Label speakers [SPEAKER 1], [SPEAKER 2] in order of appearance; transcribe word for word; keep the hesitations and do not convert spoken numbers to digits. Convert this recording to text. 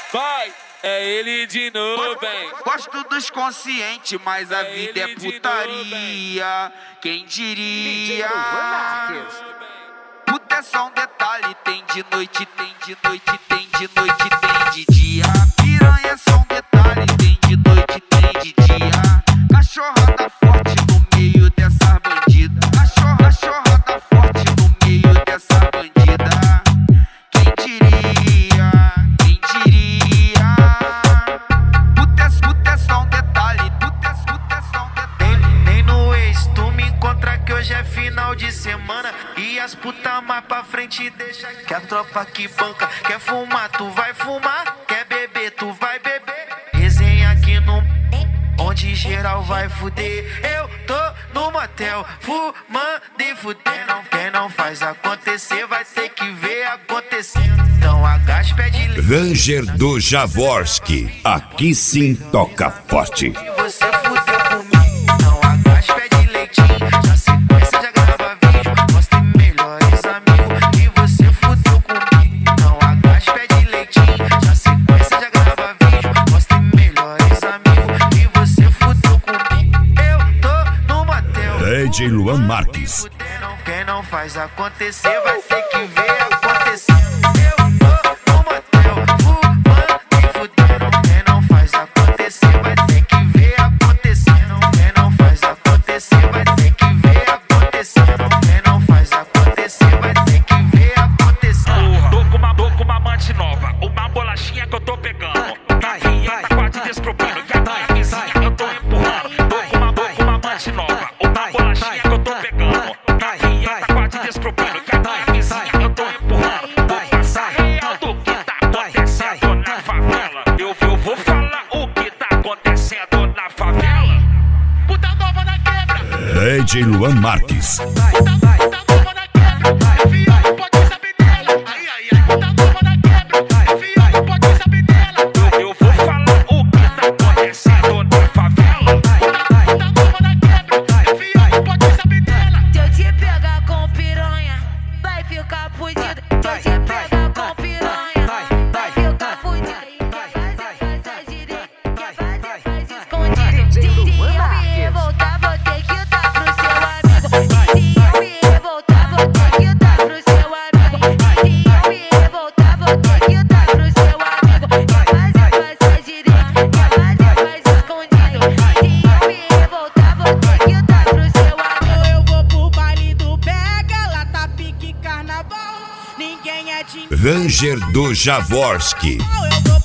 [SPEAKER 1] Vai, é ele de novo, bem.
[SPEAKER 2] Gosto dos conscientes, mas a
[SPEAKER 1] É
[SPEAKER 2] vida é
[SPEAKER 1] ele de
[SPEAKER 2] putaria. Quem diria?
[SPEAKER 3] D
[SPEAKER 2] Puta é só um detalhe, tem de noite, tem de noite, tem de noite, tem de dia. Piranha é só um detalhe, tem de noite, tem de dia. Cachorrada forte no meio dessa bandida. Cachorra, cachorrada forte no meio dessa bandida. Quem diria? Quem diria? Puta é, puta é só um detalhe, puta é, puta é só um detalhe.
[SPEAKER 4] Nem, nem no ex tu me encontra que hoje é final de semana. E as puta mais pra frente deixa que a tropa que banca. Quer fumar, tu vai fumar. Quer beber, tu vai beber. Resenha aqui no... onde geral vai fuder. Eu tô no motel, fumando e fudendo. Quem não faz acontecer vai ter que ver acontecendo. Então agacha, pede leite.
[SPEAKER 5] Ranger do Jaworski, aqui sim toca forte.
[SPEAKER 4] Você fudeu comigo. Então agacha, pede leitinho. Já sequência, já grava vídeo. Mostra melhores amigos. E você fudeu comigo. Então agacha, pede leitinho. Já sequência, já grava vídeo. Mostra melhores amigos. E você fudeu comigo. Eu tô no motel.
[SPEAKER 5] D J Luan Marques.
[SPEAKER 4] Quem não faz acontecer vai ter que ver acontecer. Eu tô no motel, fumando e fudendo. Quem não faz acontecer vai ter que ver acontecendo. Quem não faz acontecer vai ter que ver acontecendo. Quem não faz acontecer vai ter que ver acontecendo.
[SPEAKER 6] Tô com uma, tô com uma amante nova, uma bolachinha que eu tô pegando. Novinha tá quase descobrindo que a minha vizinha eu tô empurrando. Tô com uma, tô com uma amante nova, uma bolachinha que eu tô pegando. Novinha tá quase descobrindo que a minha vizinha eu tô empurrando. Vou passar real do que tá acontecendo na favela. Eu, eu vou falar o que tá acontecendo na favela. Puta nova na quebra.
[SPEAKER 5] D J Luan Marques.
[SPEAKER 6] Puta nova na quebra. Enfia, não pode saber dela. Ai, ai, ai. Puta nova na quebra. Enfia, não pode saber dela. Eu, eu vou falar o que tá acontecendo na favela. Puta nova na quebra. Enfia, não pode saber dela.
[SPEAKER 7] Se eu te pegar com piranha, vai ficar fudido. Se eu te pegar com piranha, vai ficar fudido. Quer fazer, faz direito. Quer fazer, faz escondido. Se eu me revoltar, vou ter que dar pro seu amigo. Se eu me revoltar, vou ter que dar pro seu amigo. Se eu me revoltar, vou ter que dar pro seu amigo. Quer fazer, faz direito. Quer fazer, faz escondido. Se eu me revoltar, vou ter que dar pro seu amigo.
[SPEAKER 8] Eu vou pro baile do Pega, lá tá pique carnaval. Ninguém é de
[SPEAKER 5] Ranger do Jaworski.
[SPEAKER 8] Eu vou